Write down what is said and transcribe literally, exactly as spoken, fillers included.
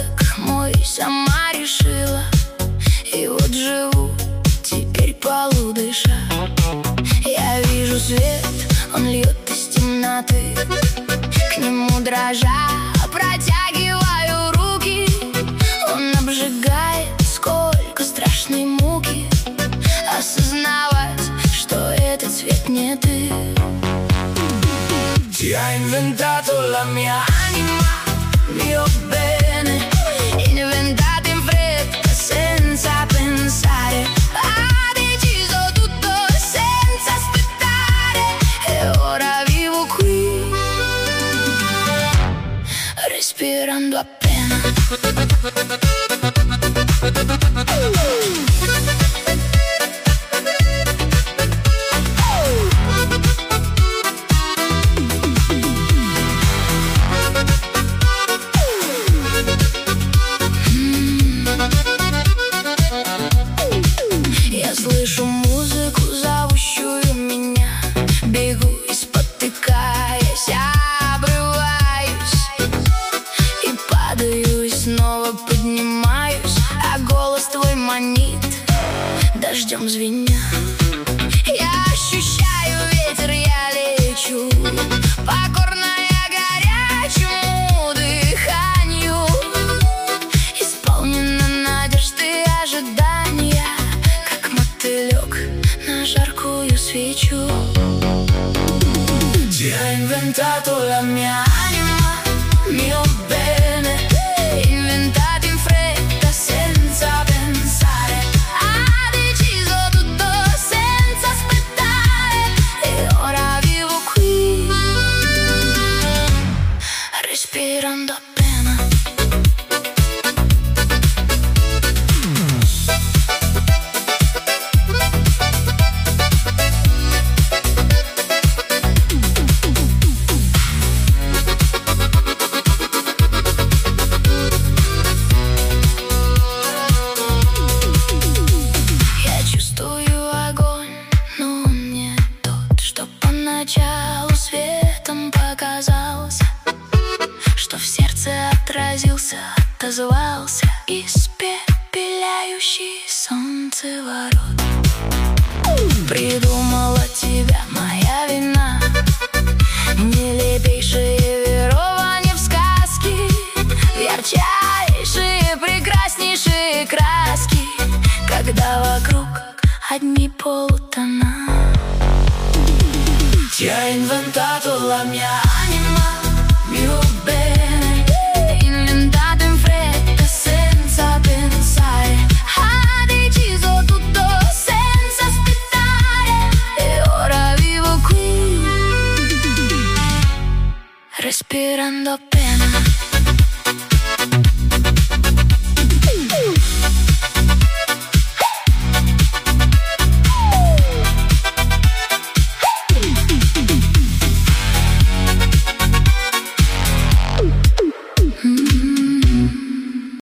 выбор мой сама решила. И вот живу теперь полудыша. Я вижу свет, он льет из темноты. К нему дрожа протягиваю руки. Он обжигает, сколько страшной муки осознавать, что этот цвет не ты. Ti ha inventato la mia anima, mio bene, inventato in fretta senza pensare. Ha deciso tutto senza aspettare e ora vivo qui, respirando appena. Слышу музыку, зовущую меня. Бегу и спотыкаясь, обрываюсь и падаю, и снова поднимаюсь. А голос твой манит, дождем звеня. Я ощущаю ветер, я лечу, покорная горячему дыханию, исполнена надежд и ожидания, на жаркую свечу. Ti ha inventato la mia anima, mio bene, inventato in fretta senza pensare. Ha deciso tutto senza aspettare e ora vivo qui, respirando appena. Поначалу светом показался, что в сердце отразился, отозвался испепеляющий солнцеворот. Придумала тебя моя вина, нелепейшее верование в сказки, ярчайшие, прекраснейшие краски, когда вокруг одни полутона. ti ha inventato la mia